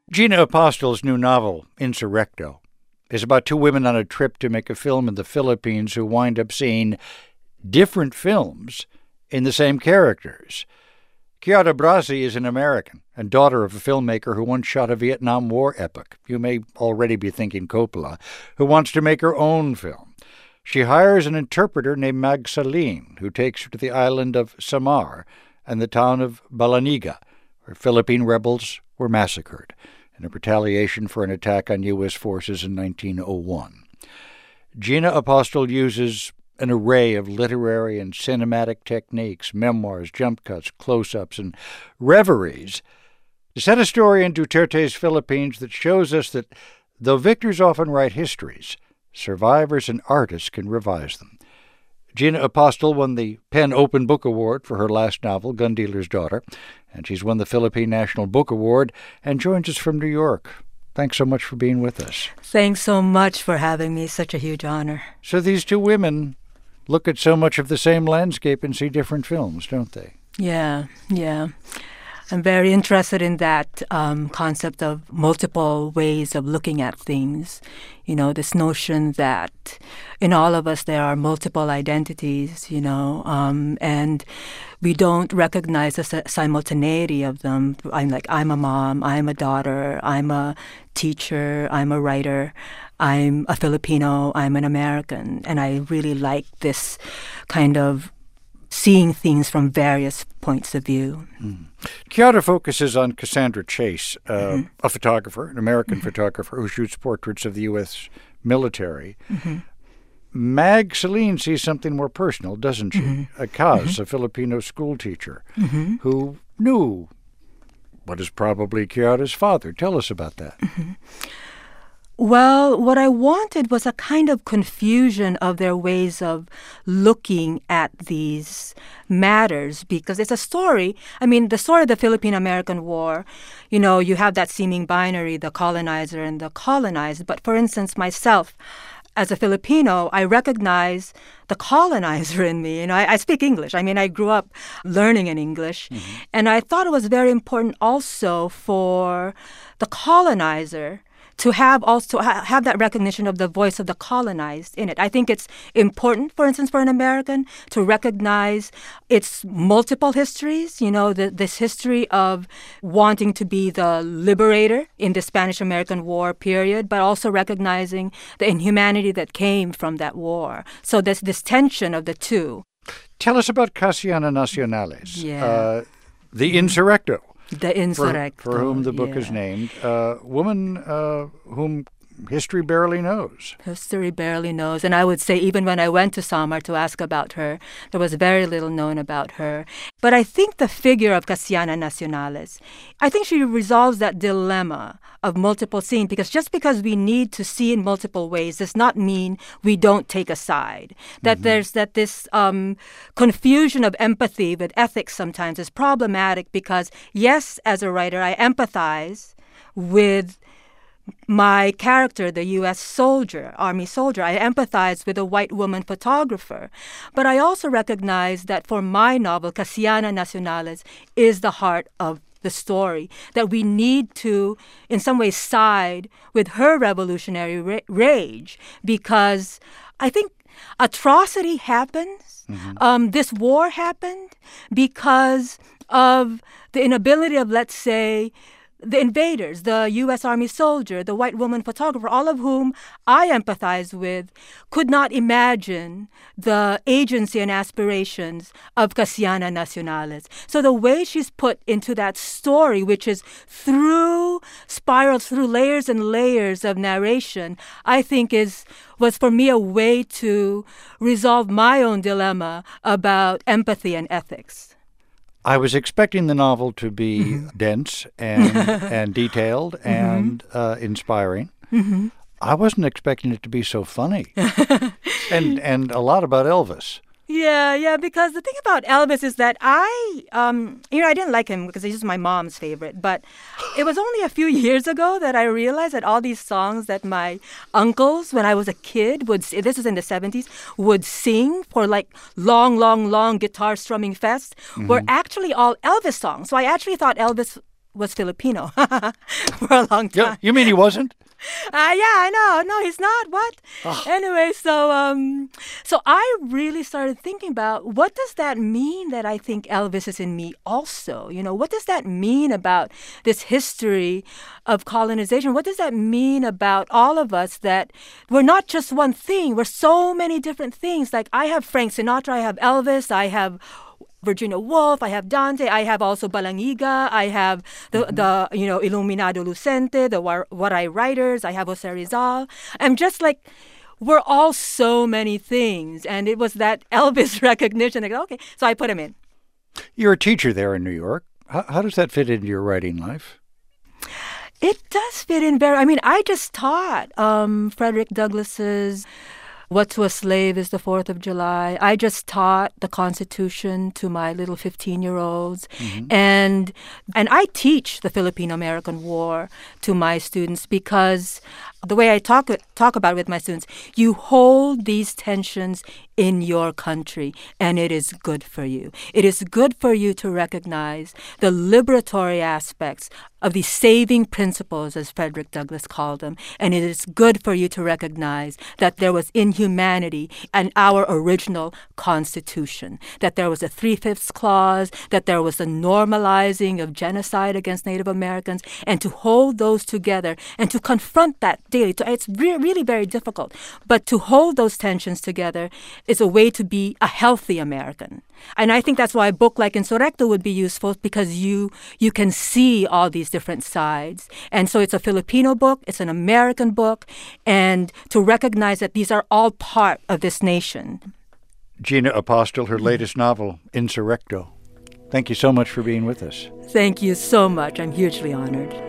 Gina Apostol's new novel, Insurrecto, is about two women on a trip to make a film in the Philippines who wind up seeing different films in the same characters. Chiara Brasi is an American and daughter of a filmmaker who once shot a Vietnam War epic. You may already be thinking Coppola, who wants to make her own film. She hires an interpreter named Mag Saline, who takes her to the island of Samar and the town of Balaniga, where Philippine rebels were massacred in a retaliation for an attack on U.S. forces in 1901. Gina Apostol uses an array of literary and cinematic techniques, memoirs, jump cuts, close-ups, and reveries to set a story in Duterte's Philippines that shows us that though victors often write histories, survivors and artists can revise them. Gina Apostol won the PEN Open Book Award for her last novel, Gun Dealer's Daughter, and she's won the Philippine National Book Award and joins us from New York. Thanks so much for being with us. Thanks so much for having me. Such a huge honor. So these two women look at so much of the same landscape and see different films, don't they? Yeah. I'm very interested in that concept of multiple ways of looking at things. You know, this notion that in all of us there are multiple identities, and we don't recognize the simultaneity of them. I'm a mom, I'm a daughter, I'm a teacher, I'm a writer, I'm a Filipino, I'm an American. And I really like this kind of seeing things from various points of view. Chiara focuses on Cassandra Chase, a photographer, an American photographer who shoots portraits of the U.S. military. Mag Saline sees something more personal, doesn't she? Kaz, a Filipino school teacher, who knew what is probably Chiara's father. Tell us about that. Well, what I wanted was a kind of confusion of their ways of looking at these matters, because it's a story. I mean, the story of the Philippine-American War, you have that seeming binary, the colonizer and the colonized. But for instance, myself, as a Filipino, I recognize the colonizer in me. I speak English. I mean, I grew up learning in English. And I thought it was very important also for the colonizer to have that recognition of the voice of the colonized in it. I think it's important, for instance, for an American to recognize its multiple histories, this history of wanting to be the liberator in the Spanish-American War period, but also recognizing the inhumanity that came from that war. So there's this tension of the two. Tell us about Cassiana Nacionales, the Insurrecto. The Insurrecto. For whom the book is named. A woman whom history barely knows. History barely knows. And I would say even when I went to Samar to ask about her, there was very little known about her. But I think the figure of Cassiana Nacionales, I think she resolves that dilemma of multiple seeing, because just because we need to see in multiple ways does not mean we don't take a side. That there's this confusion of empathy with ethics sometimes is problematic because, yes, as a writer, I empathize with my character, the U.S. soldier, Army soldier. I empathize with a white woman photographer. But I also recognize that for my novel, Cassiana Nacionales is the heart of the story, that we need to, in some ways, side with her revolutionary rage, because I think atrocity happens. This war happened because of the inability of, let's say, the invaders, the U.S. Army soldier, the white woman photographer, all of whom I empathize with, could not imagine the agency and aspirations of Cassiana Nacionales. So the way she's put into that story, which is spirals through layers and layers of narration, I think was for me a way to resolve my own dilemma about empathy and ethics. I was expecting the novel to be dense and detailed and inspiring. I wasn't expecting it to be so funny. and a lot about Elvis. Yeah, because the thing about Elvis is that I didn't like him because he's just my mom's favorite. But it was only a few years ago that I realized that all these songs that my uncles, when I was a kid, this was in the 70s, would sing for like long guitar strumming fests were actually all Elvis songs. So I actually thought Elvis was Filipino for a long time. Yeah, you mean he wasn't? Yeah, I know. No, he's not. What? Oh. Anyway, so I really started thinking about what does that mean that I think Elvis is in me also? You know, what does that mean about this history of colonization? What does that mean about all of us that we're not just one thing? We're so many different things. Like I have Frank Sinatra, I have Elvis, I have Virginia Woolf, I have Dante, I have also Balangiga, I have the Iluminado Lucente, the Waray writers, I have Jose Rizal. I'm just like, we're all so many things. And it was that Elvis recognition. Like, okay, so I put him in. You're a teacher there in New York. How does that fit into your writing life? It does fit in very, I just taught Frederick Douglass's What to a Slave is the 4th of July. I just taught the Constitution to my little 15-year-olds. Mm-hmm. And I teach the Filipino-American War to my students because the way I talk about it with my students, you hold these tensions in your country, and it is good for you. It is good for you to recognize the liberatory aspects of the saving principles, as Frederick Douglass called them, and it is good for you to recognize that there was inhumanity in our original Constitution, that there was a 3/5 clause, that there was a normalizing of genocide against Native Americans, and to hold those together and to confront that daily. It's really very difficult, but to hold those tensions together is a way to be a healthy American. And I think that's why a book like Insurrecto would be useful, because you can see all these different sides. And so it's a Filipino book, it's an American book, and to recognize that these are all part of this nation. Gina Apostel, her latest novel, Insurrecto. Thank you so much for being with us. Thank you so much. I'm hugely honored.